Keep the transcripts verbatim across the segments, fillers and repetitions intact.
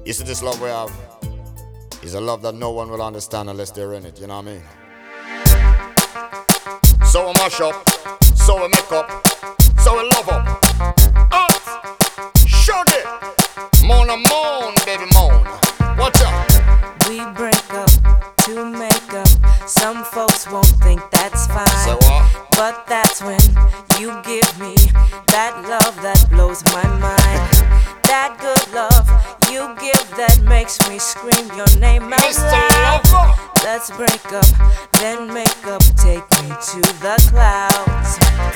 You see this love we have is a love that no one will understand unless they're in it, you know what I mean? So we mash up, so we make up, so we love up. Up, shut it, moan and moan, baby moan. Watch out. We break up to make up. Some folks won't think that's fine. Say what? But that's when you give me that love that blows my mind. That good love you give that makes me scream your name out Mister loud. Lover. Let's break up, then make up, take me to the clouds.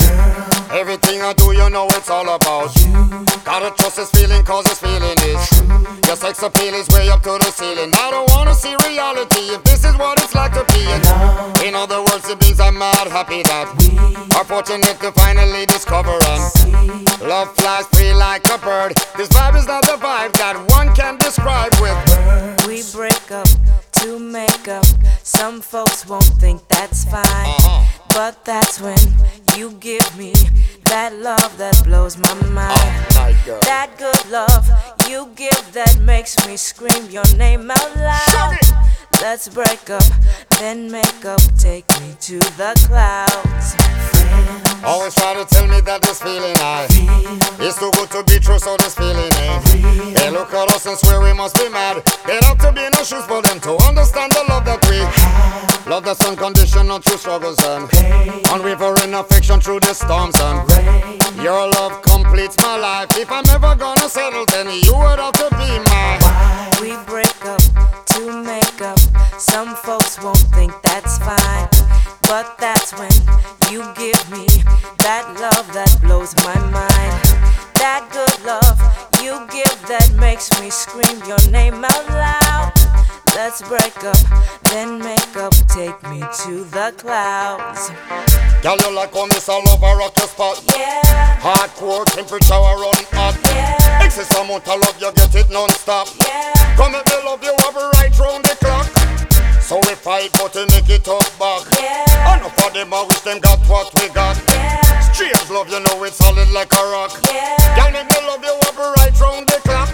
Girl, everything I do, you know it's all about you. Gotta trust this feeling, cause this feeling is true. Your sex appeal is way up to the ceiling. I don't wanna see reality if this is what it's like to be in love. In other words, it means I'm mad happy that we are fortunate to finally discover and see. Love flies free like a bird. This vibe is not the vibe that one can describe with words. We break up to make up. Some folks won't think that's fine. uh-huh. But that's when you give me that love that blows my mind. Oh, my girl. That good love you give that makes me scream your name out loud. Let's break up, then make up, take me to the clouds. Friends, always try to tell me that this feeling I feel is too good to be true, so this feeling ain't real. They look at us and swear we must be mad. They have to be in the shoes for them to understand the love that we have. Love that's unconditional through struggles and pain, unwavering affection through the storms and rain. Your love completes my life. If I'm ever gonna settle, then you would have to be mine. we break up to make up. Some folks won't think that's fine. But that's when you give me that love that blows my mind. That good love you give that makes me scream your name out loud. Let's break up, then make up, take me to the clouds. Girl, you like how miss all over rock your spot. Yeah, Hardcore temperature I run hot. yeah, Excess amount of love, you get it non-stop. yeah. Come and me love you have right round the clock. So we fight but we make it up back. Yeah. Enough of them I wish them got what we got. Yeah, Strange love, you know it's solid like a rock. yeah. Girl, make me love you have right round the clock.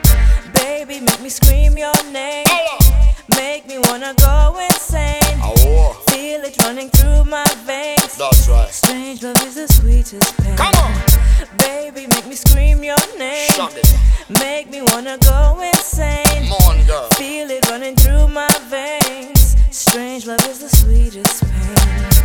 Baby, make me scream your name. Holla. Make me wanna go insane. Oh, Feel it running through my veins. that's right. Strange love is the sweetest pain. Come on. Baby, make me scream your name. Shut it. Make me wanna go insane. Come on, girl. Feel it running through my veins. Strange love is the sweetest pain.